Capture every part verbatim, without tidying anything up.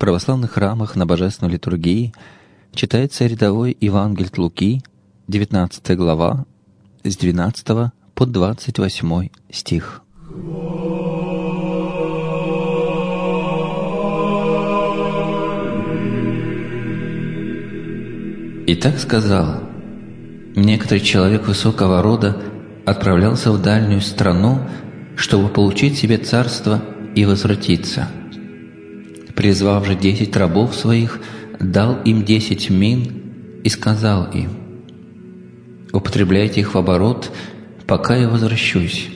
православных храмах на Божественной литургии читается рядовой Евангелие от Луки, девятнадцатая глава, с двенадцатого по двадцать восьмой стих. «И так сказал: некоторый человек высокого рода отправлялся в дальнюю страну, чтобы получить себе царство и возвратиться. Призвав же десять рабов своих, дал им десять мин и сказал им: употребляйте их в оборот, пока я возвращусь.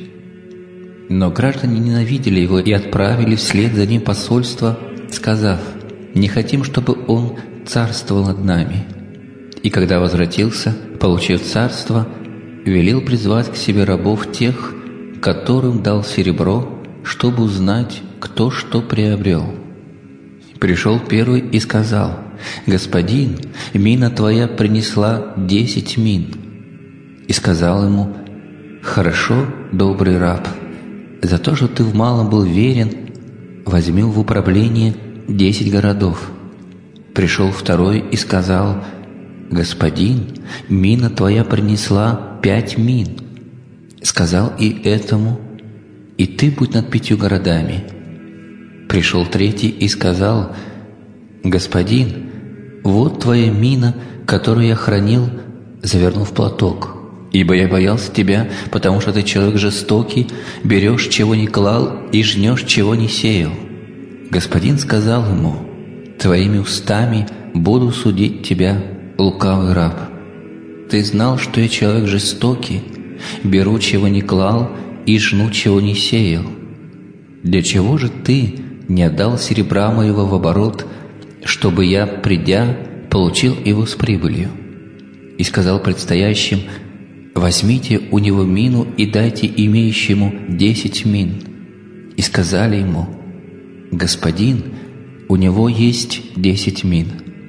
Но граждане ненавидели его и отправили вслед за ним посольство, сказав: не хотим, чтобы он царствовал над нами. И когда возвратился, получив царство, велел призвать к себе рабов тех, которым дал серебро, чтобы узнать, кто что приобрел. Пришел первый и сказал: господин, мина твоя принесла десять мин. И сказал ему: хорошо, добрый раб, за то, что ты в малом был верен, возьми в управление десять городов. Пришел второй и сказал: господин, мина твоя принесла пять мин. Сказал и этому: и ты будь над пятью городами. Пришел третий и сказал: господин, вот твоя мина, которую я хранил, завернув в платок. Ибо я боялся тебя, потому что ты человек жестокий, берешь, чего не клал, и жнешь, чего не сеял. Господин сказал ему: твоими устами буду судить тебя, лукавый раб. Ты знал, что я человек жестокий, беру, чего не клал, и жну, чего не сеял. Для чего же ты не отдал серебра моего в оборот, чтобы я, придя, получил его с прибылью? И сказал предстоящим: возьмите у него мину и дайте имеющему десять мин. И сказали ему: господин, у него есть десять мин.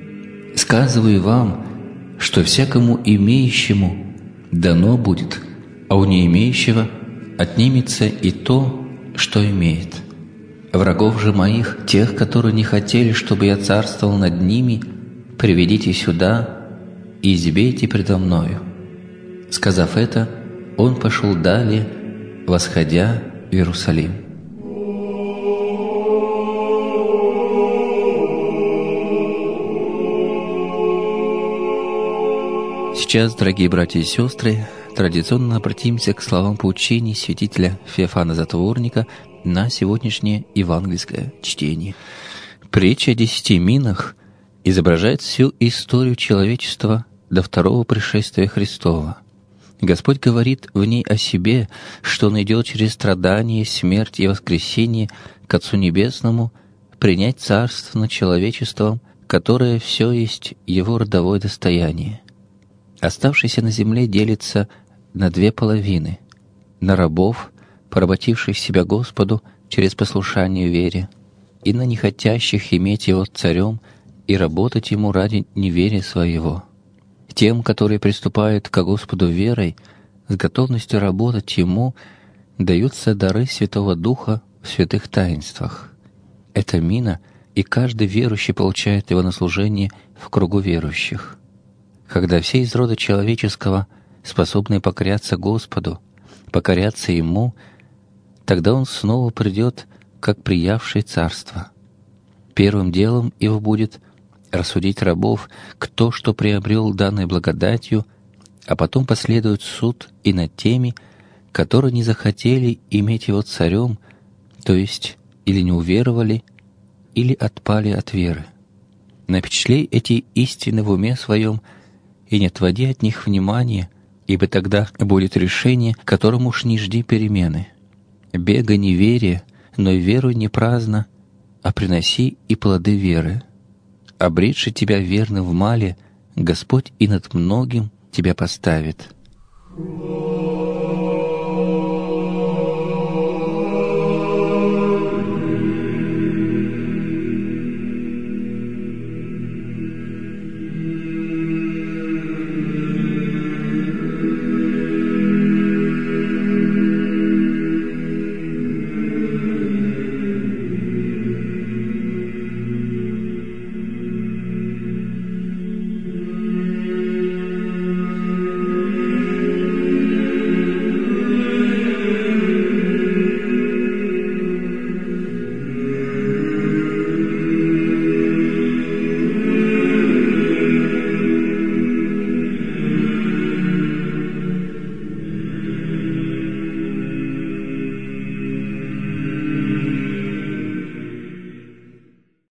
Сказываю вам, что всякому имеющему дано будет, а у не имеющего отнимется и то, что имеет. Врагов же моих, тех, которые не хотели, чтобы я царствовал над ними, приведите сюда и избейте предо мною». Сказав это, он пошел далее, восходя в Иерусалим. Сейчас, дорогие братья и сестры, традиционно обратимся к словам поучений святителя Феофана Затворника на сегодняшнее евангельское чтение. Притча о десяти минах изображает всю историю человечества до второго пришествия Христова. Господь говорит в ней о себе, что Он идет через страдания, смерть и воскресение к Отцу Небесному принять царство над человечеством, которое все есть Его родовое достояние. Оставшийся на земле делится на две половины: на рабов, поработивших себя Господу через послушание вере, и на нехотящих иметь Его царем и работать Ему ради неверия своего. Тем, которые приступают ко Господу верой, с готовностью работать Ему, даются дары Святого Духа в святых таинствах. Это мина, и каждый верующий получает его на служение в кругу верующих. Когда все из рода человеческого способны покоряться Господу, покоряться Ему, тогда Он снова придет, как приявший царство. Первым делом Его будет рассудить рабов, кто что приобрел данной благодатью, а потом последует суд и над теми, которые не захотели иметь Его царем, то есть или не уверовали, или отпали от веры. Напечатлей эти истины в уме своем и не отводи от них внимания, ибо тогда будет решение, которому уж не жди перемены. Бегай не вере, но веруй не праздно, а приноси и плоды веры. Обретши тебя верным в мале, Господь и над многим тебя поставит.